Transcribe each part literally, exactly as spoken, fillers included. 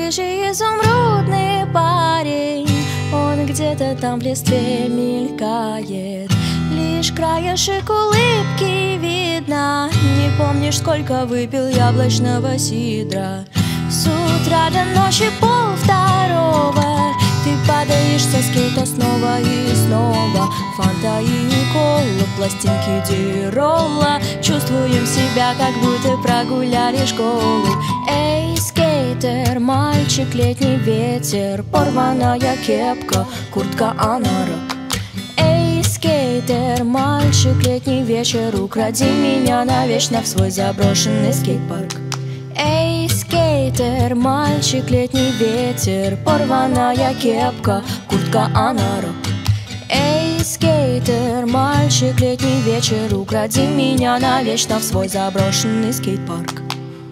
Рыжий изумрудный парень, он где-то там в листве мелькает. Лишь краешек улыбки видно. Не помнишь, сколько выпил яблочного сидра. С утра до ночи пол второго ты падаешь со скейта снова и снова. Фанта и кола, пластинки Диролла. Чувствуем себя, как будто прогуляли школу. Эй, скейтер, мальчик, летний ветер, порваная кепка, куртка анорак. Эй, скейтер, мальчик, летний вечер, укради меня навечно в свой заброшенный скейт-парк. Эй, скейтер, мальчик, летний ветер, порваная кепка, куртка анорак. Эй, скейтер, мальчик, летний вечер, укради меня навечно в свой заброшенный скейт-парк.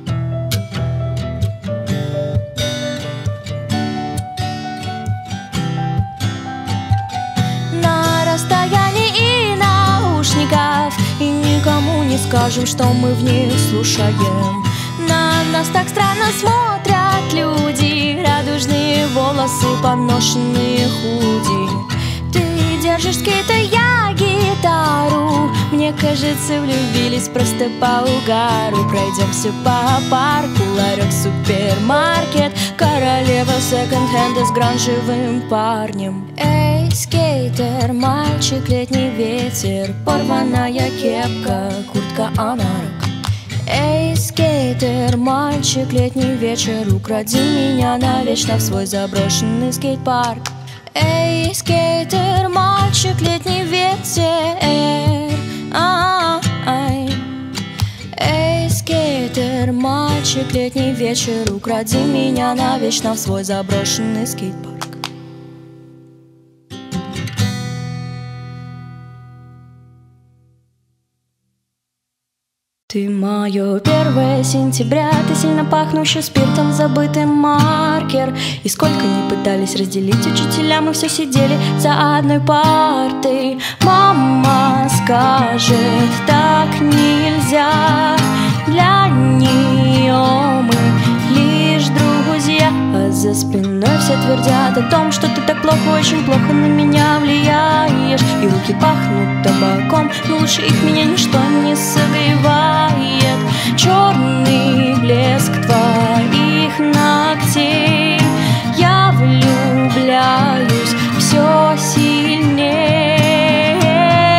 На расстоянии и наушников, и никому не скажем, что мы в них слушаем. На нас так странно смотрят люди, радужные волосы, поношенные худи. Ты держишь скейта, я гитару. Мне кажется, влюбились просто по угару. Пройдемся по парку, ларек, супермаркет, королева секонд-хенда с гранжевым парнем. Эй, скейтер, мальчик, летний ветер, порваная кепка, куртка анорак. Эй, скейтер, мальчик, летний вечер, укради меня навечно в свой заброшенный скейт-парк. Эй, скейтер, мальчик, летний ветер, ай. Эй, скейтер, мальчик, летний вечер, укради меня навечно в свой заброшенный скейт-парк. Ты мое первое сентября, ты сильно пахнущий спиртом, забытый маркер. И сколько ни пытались разделить учителя, мы все сидели за одной партой. Мама скажет, так нельзя, для нее мы лишь друзья. А за спиной все твердят о том, что ты так плохо, очень плохо на меня влияешь. И руки пахнут табаком, но лучше их меня ничто не согревает. Черный блеск твоих ногтей, я влюбляюсь все сильней.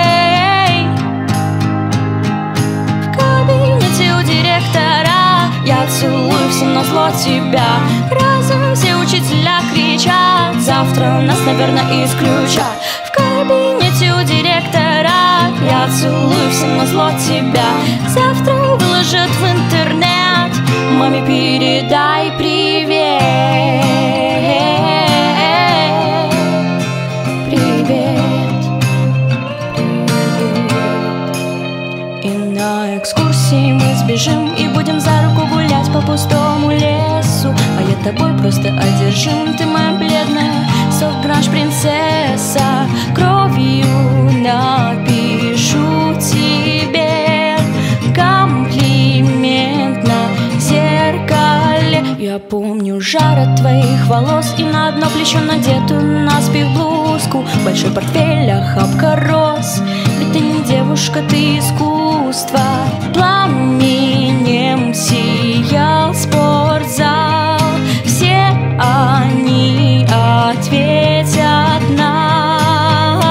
В кабинете у директора я целую всем назло тебя. Разом все учителя кричат, завтра нас, наверное, исключат. В кабинете у директора я целую всем назло тебя. Завтра выложат в интернет, маме передай привет. Привет, привет. И на экскурсии мы сбежим и будем за руку гулять по пустому лесу. А я тобой просто одержим, ты моя бледная софт-гранж принцесса. Кровью напишу тебе комплимент на зеркале. Я помню жар от твоих волос и на одно плечо надетую наспех блузку. Большой портфель, охапка роз. Ведь ты не девушка, ты искусство. Пламенем сиял спортзал. Все они ответят нам.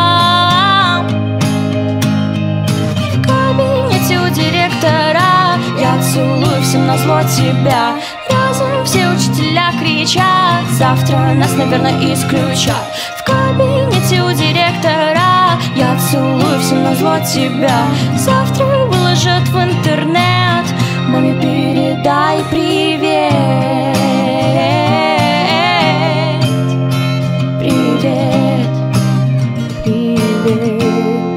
В кабинете у директора я целую всем назло тебя. Разом все учителя кричат, завтра нас, наверное, исключат. В кабинете у директора я целую всем назло тебя. Завтра выложат в интернет, маме передай привет. Привет, привет.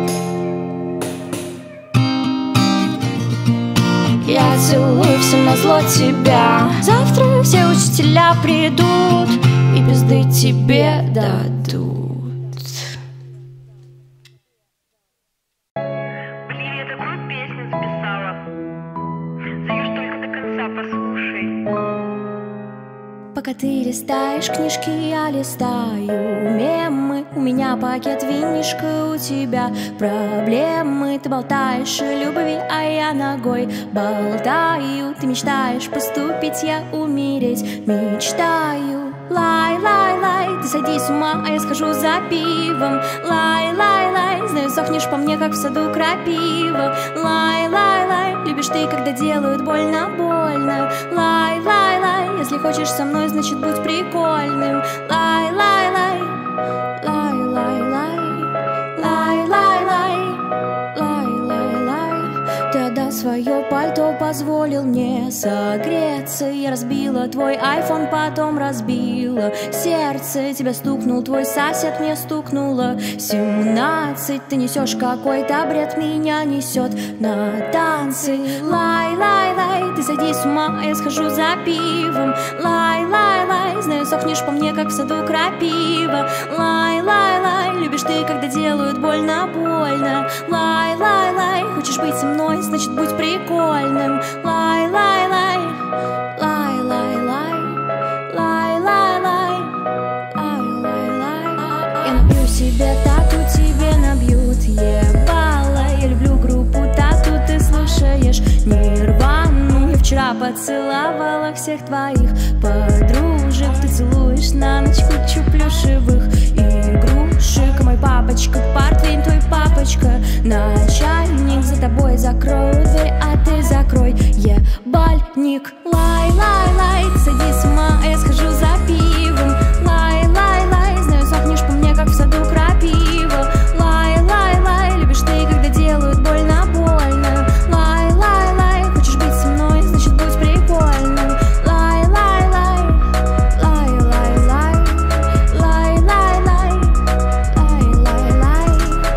Я целую всем назло тебя. Завтра все учителя придут и пизды тебе дадут. Блин, я такую песню записала. Заюш, только до конца послушай. Пока ты листаешь книжки, я листаю мемы. У меня пакет винишка, у тебя проблемы. Ты болтаешь о любви, а я ногой болтаю. Ты мечтаешь поступить, я умереть мечтаю. Лай-лай-лай, ты сойди с ума, а я схожу за пивом. Лай-лай-лай, знаю, сохнешь по мне, как в саду крапива. Лай-лай-лай, любишь ты, когда делают больно-больно. Лай-лай-лай, если хочешь со мной, значит будь прикольным. Лай-лай-лай, лай-лай-лай, лай-лай-лай, лай-лай-лай. Ты отдал свое пальто, позволил мне согреться. Я разбила твой айфон, потом разбила сердце. Тебя стукнул твой сосед, мне стукнуло семнадцать. Ты несешь какой-то бред, меня несет на танцы. Лай-лай-лай, ты сойди с ума, а я схожу за пивом. Лай-лай-лай, знаю, сохнешь по мне, как в саду крапива. Лай-лай-лай, любишь ты, когда делают больно-больно. Лай-лай-лай, хочешь быть со мной, значит будь прикольным. Лай-лай-лай, лай-лай-лай, лай-лай-лай, лай-лай-лай. Я набью себе тату, тебе набьют ебало. Я люблю группу тату, ты слушаешь Нирвану. Я вчера поцеловала всех твоих подружек. Ты целуешь на ночь кучу плюшевых игрушек. Мой папочка портвейн, твой папочка начальник. За тобой закрою дверь, а ты закрой ебальник. Лай-лай-лай, ты сойди с ума, а я схожу за пивом. Лай-лай-лай, знаю, сохнешь по мне, как в саду крапива. Лай-лай-лай, любишь ты, когда делают больно-больно. Лай-лай-лай, хочешь быть со мной, значит будь прикольным. Лай-лай-лай, лай-лай-лай, лай-лай-лай, лай-лай-лай.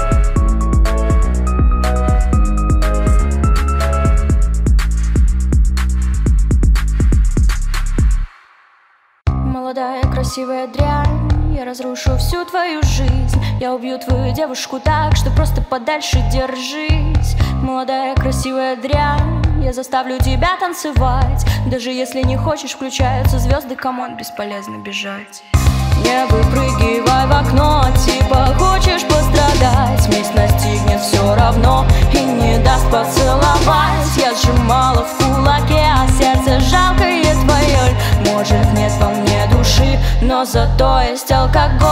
Молодая красивая дрянь, я разрушу всю твою жизнь. Я убью твою девушку так, что просто подальше держись. Молодая красивая дрянь, я заставлю тебя танцевать. Даже если не хочешь, включаются звезды, камон, бесполезно бежать. Не выпрыгивай в окно, типа хочешь пострадать. Месть настигнет все равно и не даст поцеловать. Я сжимала в кулаке, а сердце жалкое твое. Может нет во мне души, но зато есть алкоголь.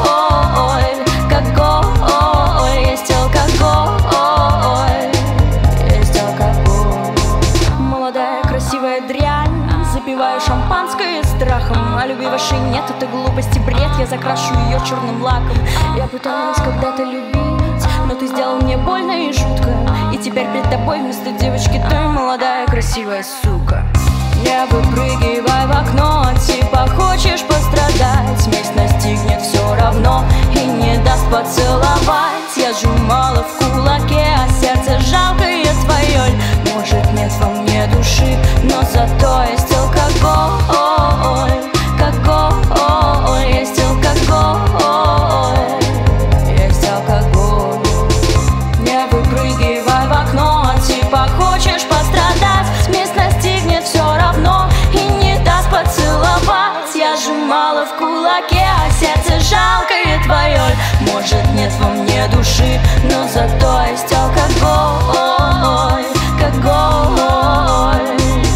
Алкоголь, есть алкоголь, есть алкоголь. Молодая красивая дрянь, запиваю шампанское страхом. А любви вашей нет, это глупость и бред. Я закрашу ее черным лаком. Я пыталась когда-то любить, но ты сделал мне больно и жутко. И теперь перед тобой вместо девочки ты молодая красивая сука. Не выпрыгивай в окно, типа хочешь пострадать. Месть настигнет все равно и не даст поцеловать. Я сжимала в кулаке, а сердце жалкое твое. Может нет во мне души, но зато есть алкоголь. Алкоголь, есть алкоголь, есть алкоголь. Не выпрыгивай в окно, типа хочешь пострадать. Месть настигнет все равно и не даст поцеловать. Я сжимала в кулаке, а сердце жалкое твое. Может нет во мне души, но зато есть алкоголь. Алкоголь,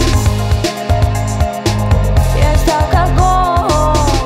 есть алкоголь.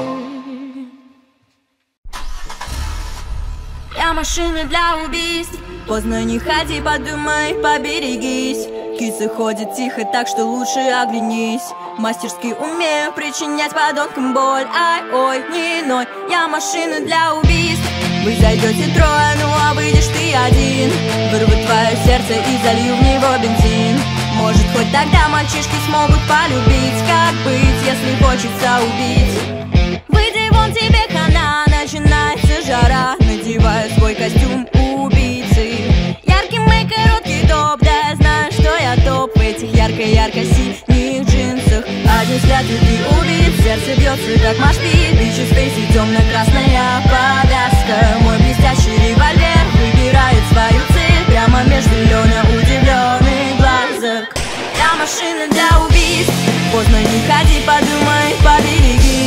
Я машина для убийств. Поздно не ходи, подумай, поберегись. Кисы ходят тихо, так что лучше оглянись. Мастерски умею причинять подонкам боль. Ай, ой, не ной, я машина для убийств. Вы зайдете трое, ну а выйдешь ты один. Вырву твое сердце и залью в него бензин. Может хоть тогда мальчишки смогут полюбить. Как быть, если хочется убить? Выйди вон, тебе хана, начинается жара. Надеваю свой костюм убийцы. Яркий мэй, короткий топ, да я знаю, что я топ. В этих ярко-ярко-синих джинсах. Один взгляд и ты убит, сердце бьется как машпит. Бичи спейси, темно-красная повязка. Мой блестящий револьвер выбирает свою цель прямо между Лёна удивленных глазок. Я машина для убийств. Поздно не ходи, подумай, побереги.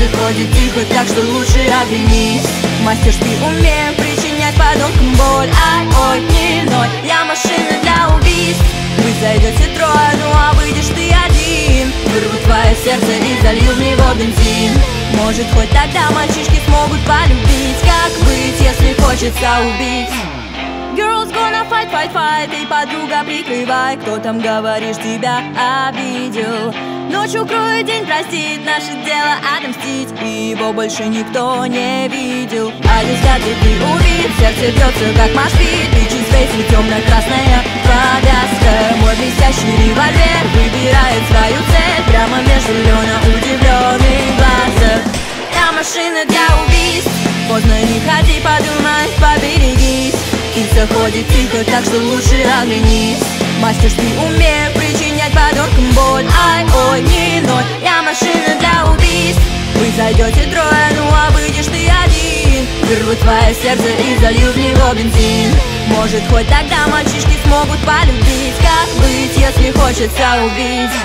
Может ходит тихо, так что лучше оглянись. Мастерски умею причинять подонкам боль. Ай, ой, не ной, я машина для убийств. Вы зайдете трое, ну а выйдешь ты один. Вырву твое сердце и залью в него бензин. Может хоть тогда мальчишки смогут полюбить. Как быть, если хочется убить? Girls gonna fight, fight, fight. Эй, подруга, прикрывай. Кто там, говоришь, тебя обидел? Ночь укроет, день простит. Наше дело отомстить, и его больше никто не видел. Один взгляд и ты убит. Сердце бьется, как машпит. Бичи спейс и темно-красная повязка. Мой блестящий револьвер выбирает свою цель прямо между Лена удивленных глазов. Я машина для убийств. Поздно не ходи, подумай, поберегись. И заходит тихо, так что лучше оглянись. Мастерски умею причинять подонкам боль. Ай, ой, не ной, я машина для убийств. Вы зайдете трое, ну а выйдешь ты один. Вырву твое сердце и залью в него бензин. Может хоть тогда мальчишки смогут полюбить. Как быть, если хочется убить?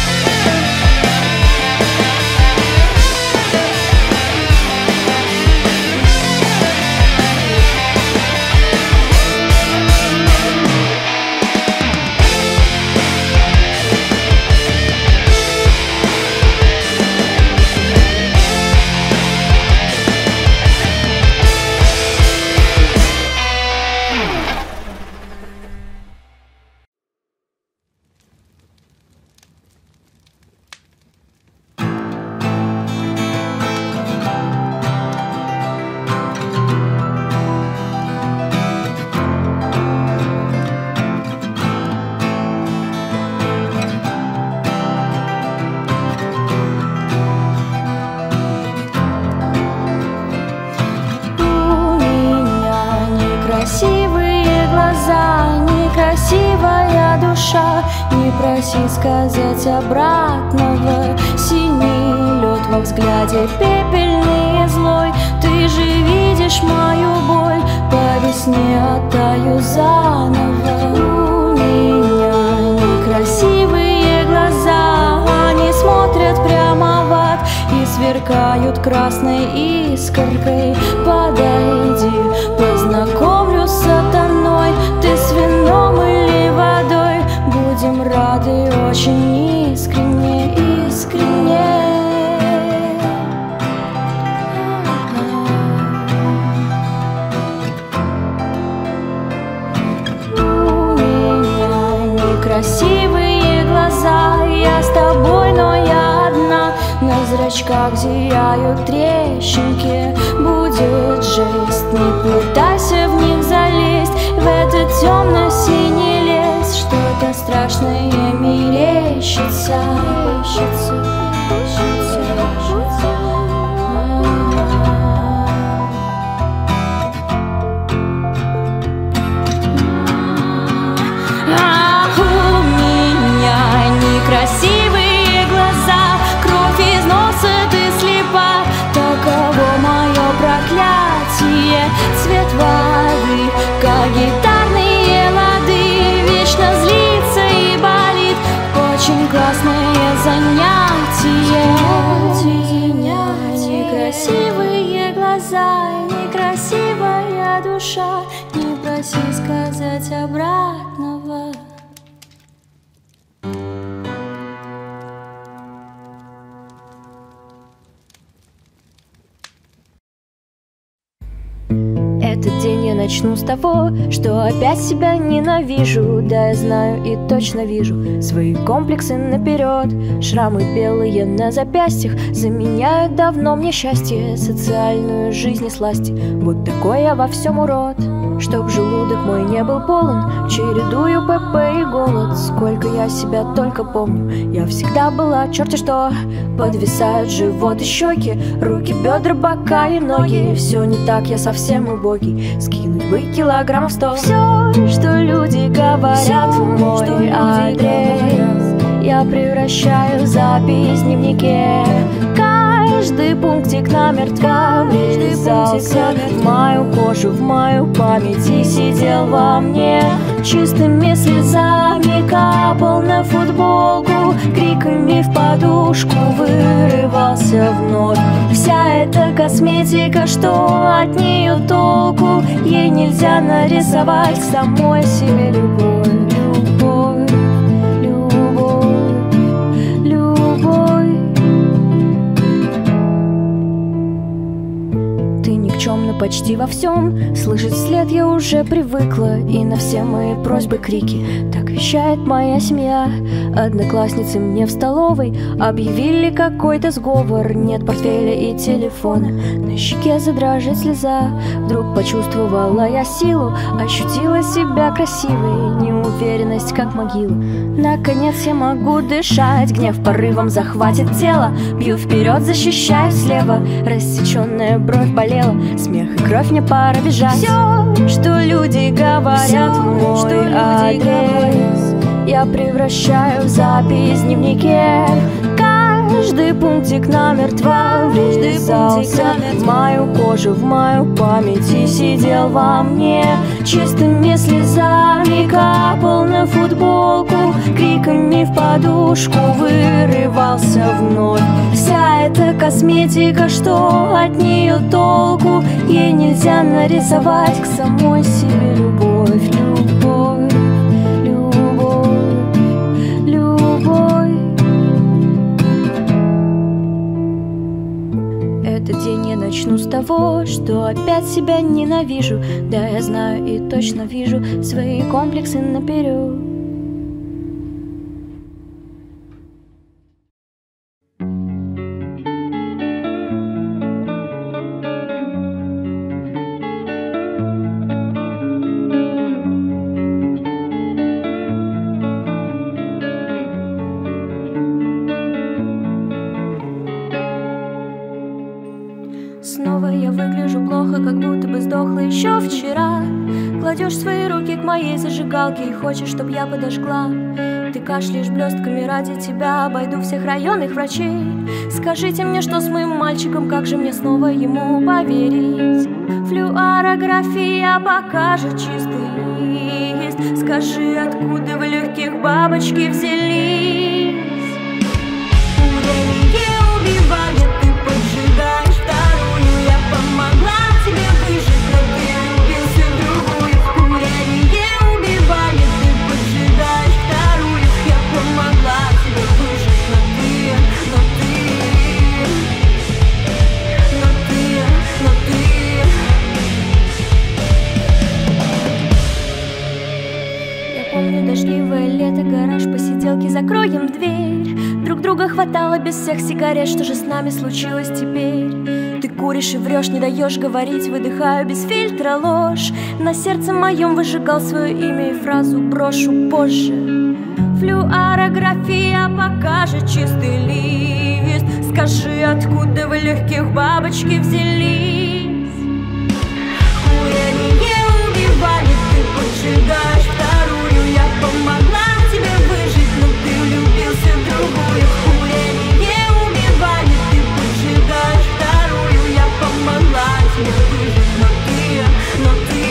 Красивые глаза, некрасивая душа. Не проси сказать обратного. Синий лед во взгляде, пепельный и злой. Ты же видишь мою боль, по весне оттаю заново. У меня некрасивые глаза, они смотрят прямо в ад и сверкают красной искоркой. Подойди, познакомлю с сатаной. Ты с вином или водой? Будем рады очень искренне, искренне. У меня некрасивые глаза, я с тобой, но я одна. На зрачках зияют трещинки. Будет жесть, не пытайся в них залезть. В этот темно-синий лес что-то страшное мерещится, мерещится, мерещится, мерещится. А у меня некрасивые глаза, кровь из носа, ты слепа. Таково мое проклятие. Цвет воды, как гитарные лады, вечно злится и болит. Очень классное занятие. Некрасивые глаза, некрасивая душа. Не проси сказать обратного. Этот день я начну с того, что опять себя ненавижу. Да, я знаю и точно вижу свои комплексы наперед. Шрамы белые на запястьях заменяют давно мне счастье, социальную жизнь и сласти. Вот такой я во всем урод. Чтоб желудок мой не был полон, чередую ПП и голод. Сколько я себя только помню, я всегда была черти что. Подвисают живот и щеки, руки, бедра, бока и ноги. Все не так, я совсем убогий. Скинуть бы килограммов сто. Все, что люди говорят в мой адрес, я превращаю в запись в дневнике. Каждый пунктик намертво врезался в мою кожу, в мою память и сидел во мне. Чистыми слезами капал на футболку, криками в подушку вырывался вновь. Вся эта косметика, что от нее толку? Ей нельзя нарисовать самой себе любовь. Любовь, любовь, любовь. Ты никчемна почти во всем, слышать вслед я уже привыкла, и на все мои просьбы крики. Так вещает моя семья. Одноклассницы мне в столовой объявили какой-то сговор. Нет портфеля и телефона, на щеке задрожит слеза. Вдруг почувствовала я силу, ощутила себя красивой. Неуверенность как могила. Наконец я могу дышать, гнев порывом захватит тело. Бью вперед, защищаюсь слева, рассеченная бровь болела. Смех и кровь, мне пора бежать. Все, что люди говорят в мой адрес, я превращаю в запись в дневнике. Каждый пунктик намертво врезался в мою кожу, в мою память и сидел во мне. Чистыми слезами капал на футболку, криками в подушку вырывался вновь. Вся эта косметика, что от нее толку? Ей нельзя нарисовать к самой себе любовь. Любовь, любовь, любовь. Этот день я начну с того, что опять себя ненавижу. Да, я знаю и точно вижу свои комплексы наперед. Снова я выгляжу плохо, как будто бы сдохла еще вчера. Кладешь свои руки к моей зажигалке и хочешь, чтоб я подожгла. Ты кашляешь блестками, ради тебя обойду всех районных врачей. Скажите мне, что с моим мальчиком, как же мне снова ему поверить? Флюорография покажет чистый лист. Скажи, откуда в легких бабочки взялись? Курение убивает, ты поджигаешь вторую. Я помогла тебе выжить, но ты влюбился в другую. Курение убивает, ты поджигаешь вторую. Я помогла тебе выжить, но ты, но ты, но ты, но ты. Я помню дождливое лето, гараж, посиделки, закроем дверь. Друг друга хватало без всех сигарет, что же с нами случилось теперь? Ты куришь и врешь, не даешь говорить, выдыхаю без фильтра ложь. На сердце моем выжигал свое имя и фразу брошу позже. Флюорография покажет чистый лист. Скажи, откуда в легких бабочки взялись? Курение убивает, ты поджигаешь вторую. Я помогла тебе выжить, но ты влюбился в другую. Курение убивает, ты поджигаешь вторую. Я помогла тебе выжить, но ты, но ты,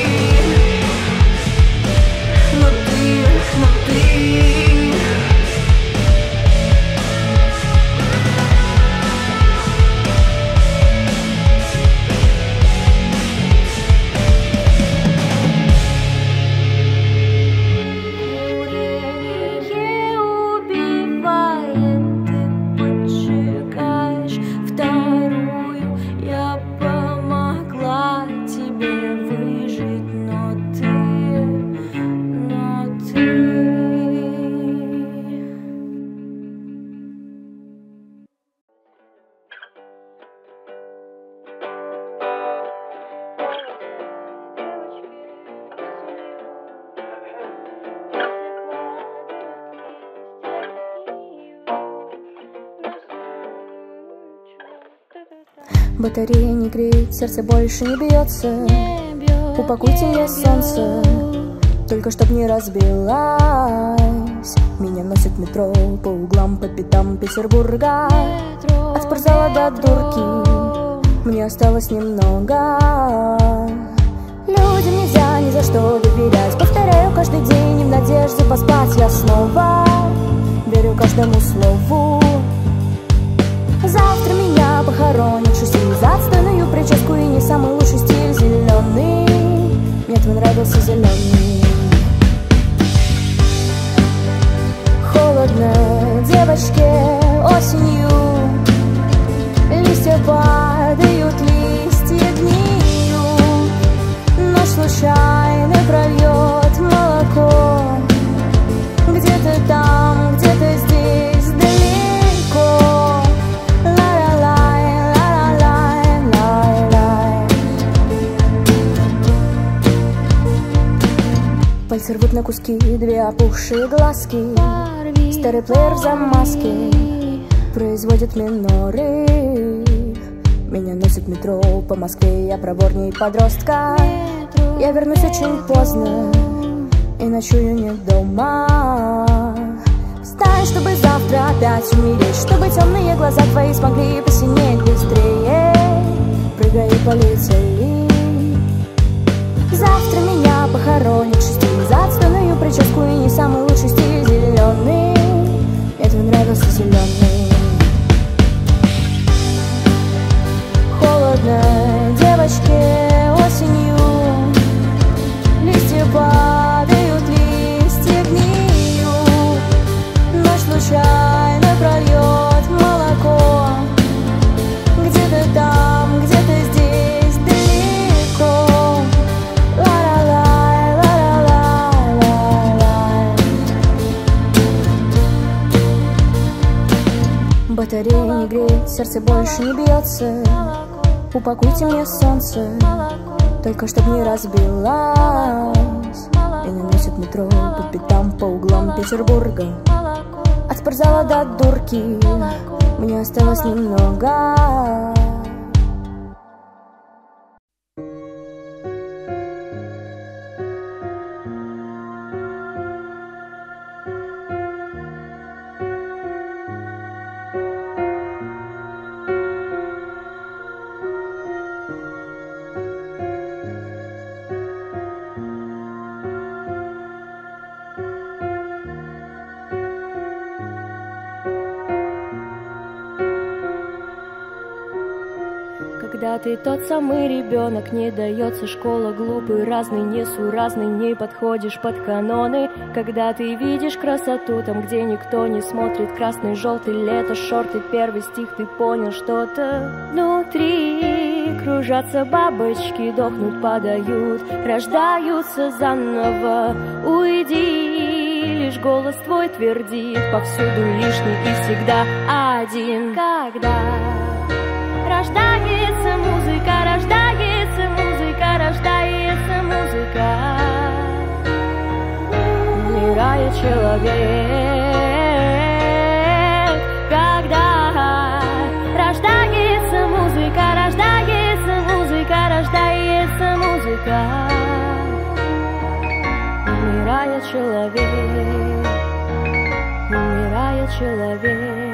но ты, но ты. Батарея не греет, сердце больше не бьется. Упакуйте мне солнце, только чтоб не разбилась. Меня носит метро по углам, по пятам Петербурга. От спортзала до дурки мне осталось немного. Людям нельзя ни за что доверять. Повторяю каждый день и в надежде поспать я снова верю каждому слову. Завтра меня похоронят шестью Листья падают, листья гниют, ночь случайно прольет молоко. Где-то там, где-то здесь, далеко. Ла-ла-лай, ла-ла-лай, лай-лай. Пальцы рвут на куски две опухшие глазки. Старый плеер в замазке производит миноры. Меня носит метро по Москве, я проворней подростка. Я вернусь очень поздно и ночую не дома. Встань, чтобы завтра опять умереть, чтобы темные глаза твои смогли посинеть быстрее. Прыгай и полетели. Завтра меня похоронят в шести за отстойную прическу и не самый лучший стиль зеленый. Мне твой нравился зеленый. Холодно девочке осенью. Листья падают, листья гниют, ночь случайно прольет молоко. Где-то там, где-то здесь, далеко. Ла-ла-лай, ла-ла-лай, лай-лай. Батарея не греет, сердце больше не бьется. Упакуйте мне солнце, только чтоб не разбилась. Меня носит метро по пятам, по углам Петербурга. От спортзала до дурки мне осталось немного. Когда ты тот самый ребенок, не дается школа, глупый, разный, несуразный, не подходишь под каноны. Когда ты видишь красоту там, где никто не смотрит, красный, желтый, лето, шорты, первый стих, ты понял что-то внутри. Кружатся бабочки, дохнут, падают, рождаются заново. Уйди, лишь голос твой твердит, повсюду лишний и всегда один. Когда рождается музыка, рождается музыка, рождается музыка, умирает человек. Когда рождается музыка, рождается музыка, рождается музыка, умирает человек, умирает человек.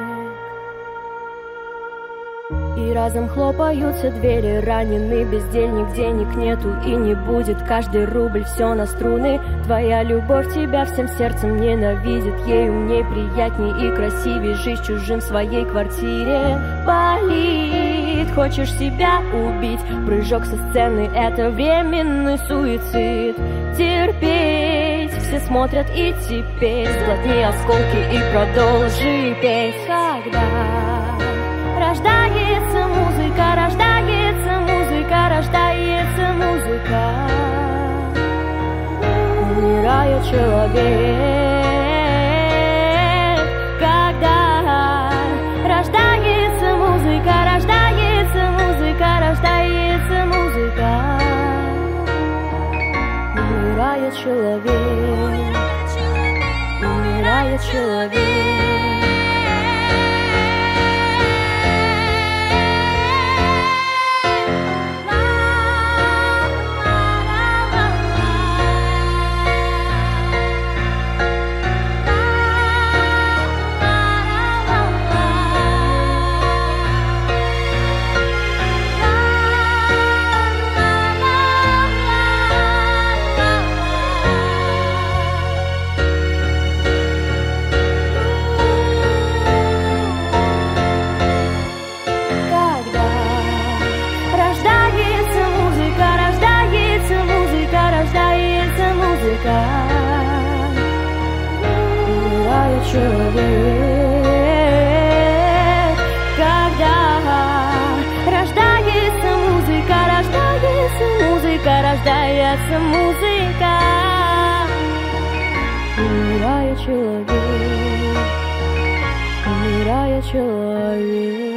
И разом хлопаются двери, раненый бездельник, денег нету и не будет, каждый рубль все на струны. Твоя любовь тебя всем сердцем ненавидит, ей умней, приятней и красивей жить чужим в своей квартире. Болит, хочешь себя убить, прыжок со сцены — это временный суицид. Терпеть, все смотрят и теперь, сглотни осколки и продолжи петь. Когда рождается музыка, рождается музыка, рождается музыка, умирает человек. Когда рождается музыка, рождается музыка, рождается музыка, умирает человек, умирает человек. Умирает человек, когда рождается музыка. Умирает человек, умирает человек.